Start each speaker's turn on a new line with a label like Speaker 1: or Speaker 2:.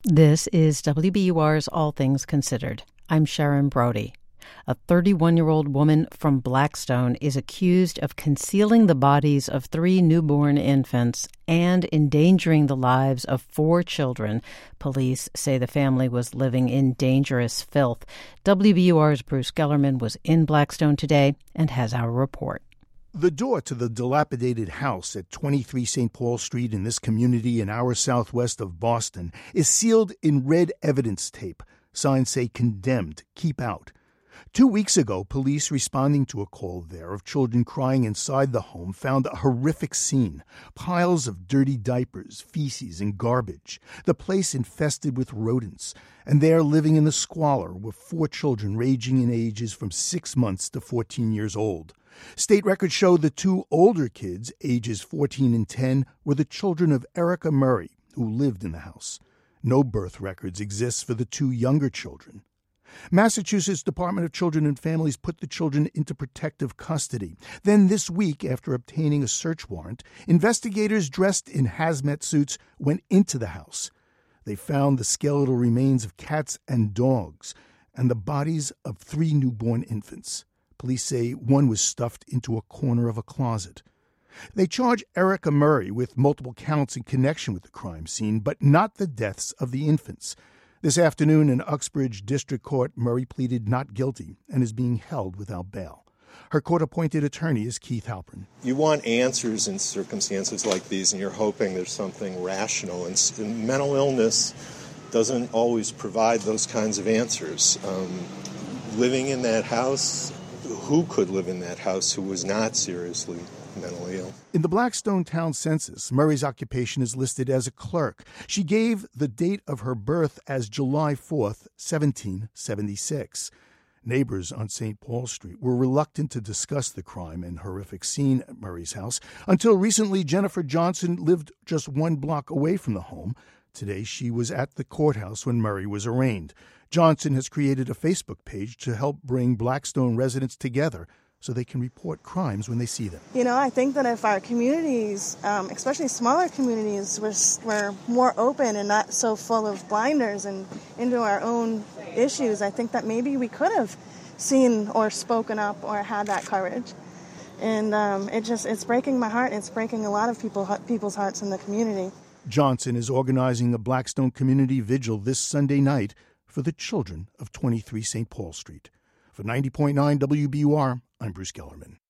Speaker 1: This is WBUR's All Things Considered. I'm Sharon Brody. A 31-year-old woman from Blackstone is accused of concealing the bodies of 3 newborn infants and endangering the lives of 4 children. Police say the family was living in dangerous filth. WBUR's Bruce Gellerman was in Blackstone today and has our report.
Speaker 2: The door to the dilapidated house at 23 St. Paul Street in this community an hour southwest of Boston is sealed in red evidence tape. Signs say condemned, keep out. 2 weeks ago, police responding to a call there of children crying inside the home found a horrific scene. Piles of dirty diapers, feces, and garbage. The place infested with rodents. And there, living in the squalor, were 4 children ranging in ages from 6 months to 14 years old. State records show the 2 older kids, ages 14 and 10, were the children of Erica Murray, who lived in the house. No birth records exist for the 2 younger children. Massachusetts Department of Children and Families put the children into protective custody. Then this week, after obtaining a search warrant, investigators dressed in hazmat suits went into the house. They found the skeletal remains of cats and dogs and the bodies of 3 newborn infants. Police say one was stuffed into a corner of a closet. They charge Erica Murray with multiple counts in connection with the crime scene, but not the deaths of the infants. This afternoon in Uxbridge District Court, Murray pleaded not guilty and is being held without bail. Her court-appointed attorney is Keith Halpern.
Speaker 3: You want answers in circumstances like these, and you're hoping there's something rational. And mental illness doesn't always provide those kinds of answers. Living in that house, who could live in that house who was not seriously mentally ill?
Speaker 2: In the Blackstone Town Census, Murray's occupation is listed as a clerk. She gave the date of her birth as July 4th, 1776. Neighbors on St. Paul Street were reluctant to discuss the crime and horrific scene at Murray's house. Until recently, Jennifer Johnson lived just 1 block away from the home. Today, she was at the courthouse when Murray was arraigned. Johnson has created a Facebook page to help bring Blackstone residents together so they can report crimes when they see them.
Speaker 4: I think that if our communities, especially smaller communities, were more open and not so full of blinders and into our own issues, I think that maybe we could have seen or spoken up or had that courage. And it's breaking my heart. It's breaking a lot of people's hearts in the community.
Speaker 2: Johnson is organizing a Blackstone Community Vigil this Sunday night for the children of 23 St. Paul Street. For 90.9 WBUR, I'm Bruce Gellerman.